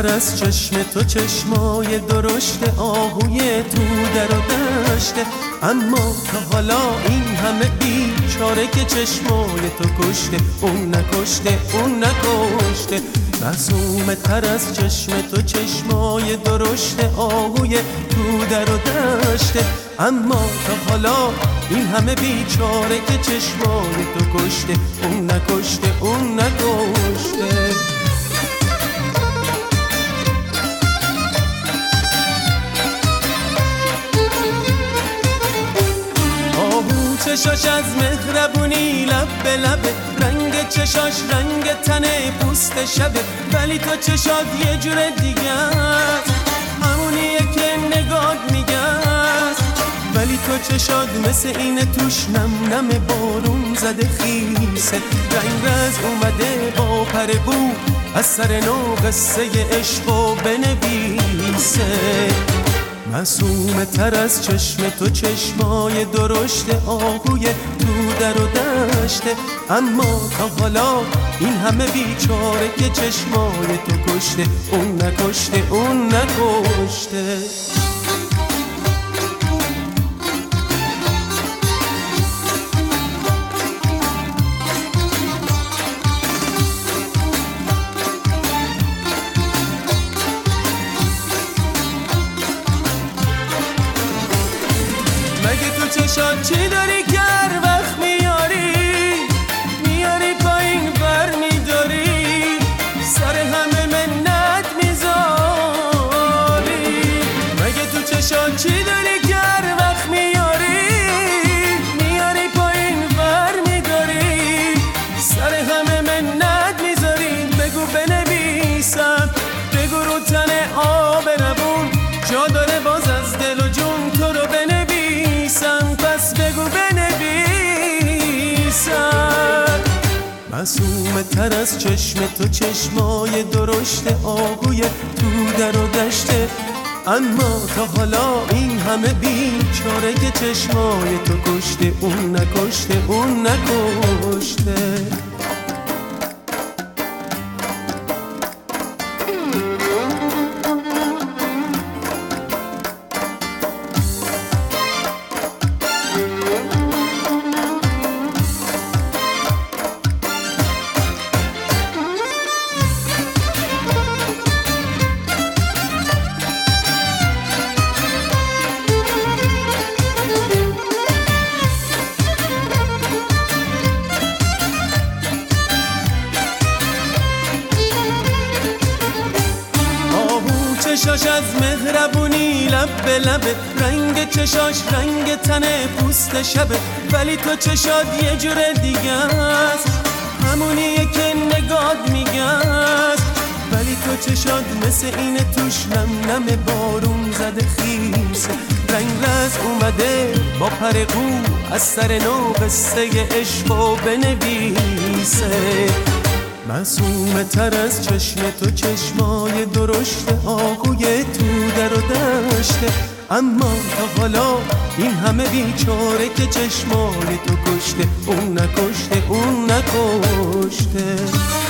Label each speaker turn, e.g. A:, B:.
A: تر از چشم تو چشمای درشت آهوی تو در و دشته، اما تا حالا این همه بیچاره که چشمای تو کشته، اون نکشته اون نکشته. معصوم تر از چشم تو چشمای درشت آهوی تو در و دشته، اما تا حالا این همه بیچاره که چشمای تو کشته، اون نکشته اون نکشته. چشاش از مهربونی لب به لبه، رنگ چشاش رنگ تنه پوست شبه، ولی تو چشات یه جور دیگه است، همونیه که نگات میگه است. ولی تو چشات مثل اینه توش نم نم بارون زده خیسه، رنگ رز اومده با پر بو از سر نو قصه عشقو بنویسه. معصوم تر از چشم تو چشمای درشت آهوی تو در و دشته، اما تا حالا این همه بیچاره که چشمای تو کشته، اون نکشته اون نکشته. چشات چی داری که هر وقت میاری پایین ور میداری، سر همه منت میذاری. مگه تو چشات چی داری که هر وقت میاری پایین ور میداری، سر همه منت میذاری. بگو بنویسم، بگو رو تن آب روون جا داره باز از دل و جون تو رو بنویسم، پس بگو بنویسم. معصوم تر از چشم تو چشمای درشت آهوی تو در و دشته، اما تا حالا این همه بیچاره که چشمای تو کشته، اون نکشته اون نکشته. چشاش از مهربونی لب به لبه، رنگ چشاش رنگ تنه پوست شبه، ولی تو چشات یه جور دیگه است، همونیه که نگات میگه است. ولی تو چشات مثل اینه توش نم نم بارون زده خیسه، رنگ رز اومده با پر قو از سر نو قصه عشقو بنویسه. معصوم تر از چشم تو چشمای درشت آهوی تو در و دشته، اما تا حالا این همه بیچاره که چشمای تو کشته، اون نکشته اون نکشته.